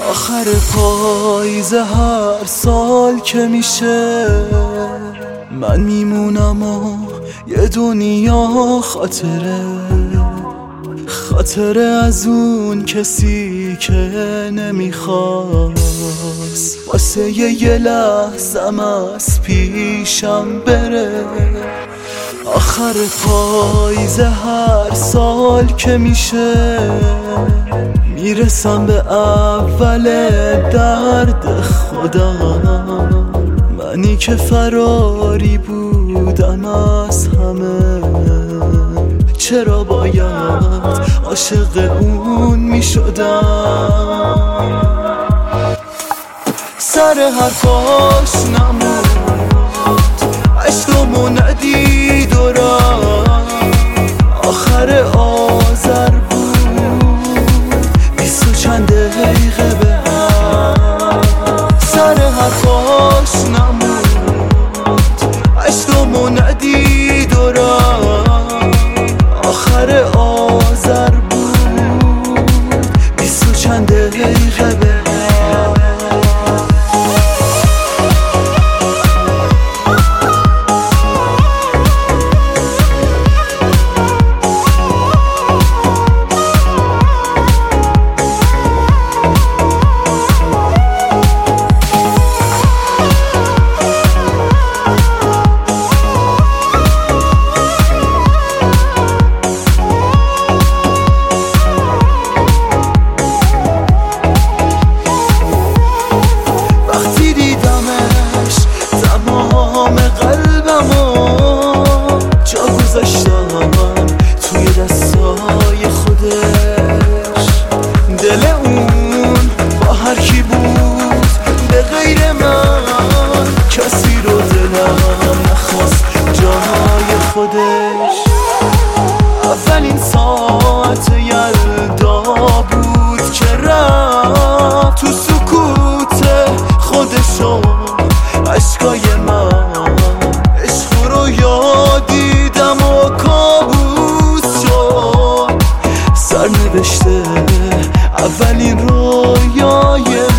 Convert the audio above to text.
آخر پاییزه هر سال که میشه من میمونم و یه دنیا خاطره از اون کسی که نمیخواست واسه یه لحظم از پیشم بره. آخر پاییزه هر سال که میشه میرسم به اول درد خودم، منی که فراری بودم از همه. چرا باید عاشق اون میشدم؟ سر حرفاش نموند، عشقمو ندید و آخر آذر بود 20 و چند دقیقه به هم. سر حرفاش نموند، عشقمو ندید و آخر آذر بود 20 و چند دقیقه به هم. توی دستای خودش دل اون با هر کی بود به غیر من، کسی رو دلم نخواست جای خودش. اولین ساعت یلدا بود که رفت تو سکوت خودشو عشقای من. عشق رو یادیدم و کابوس شد، سرنوشته اولین رویای